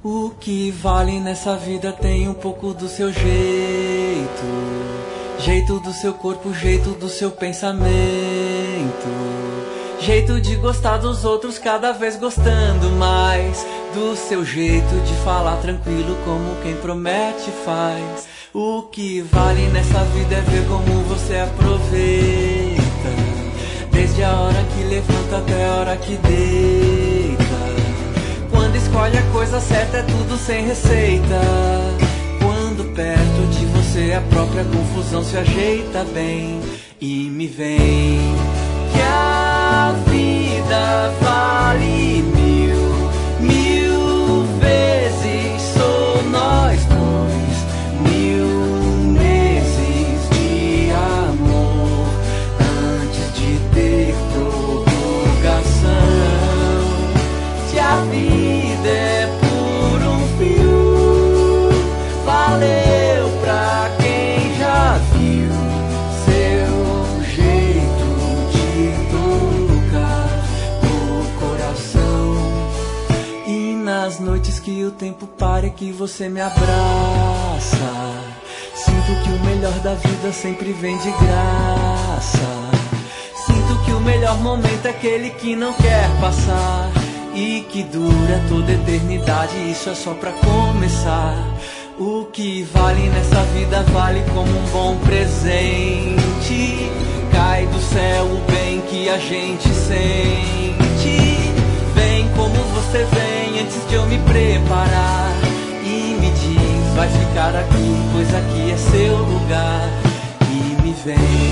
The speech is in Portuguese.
O que vale nessa vida tem um pouco do seu jeito, jeito do seu corpo, jeito do seu pensamento, jeito de gostar dos outros, cada vez gostando mais do seu jeito de falar tranquilo, como quem promete faz. O que vale nessa vida é ver como você aproveita, desde a hora que levanta até a hora que deita. Quando escolhe a coisa certa é tudo sem receita. Quando perto de você a própria confusão se ajeita bem. E me vem que a vida vale mil vezes. Sou nós dois, 1000 meses de amor antes de ter prorrogação. Se a vida é por um fio, valeu pra quem já viu seu jeito de tocar o coração. E nas noites que o tempo para e que você me abraça, sinto que o melhor da vida sempre vem de graça. Sinto que o melhor momento é aquele que não quer passar e que dura toda a eternidade, isso é só pra começar. O que vale nessa vida vale como um bom presente. Cai do céu o bem que a gente sente. Vem como você vem antes de eu me preparar. E me diz, vai ficar aqui, pois aqui é seu lugar. E me vem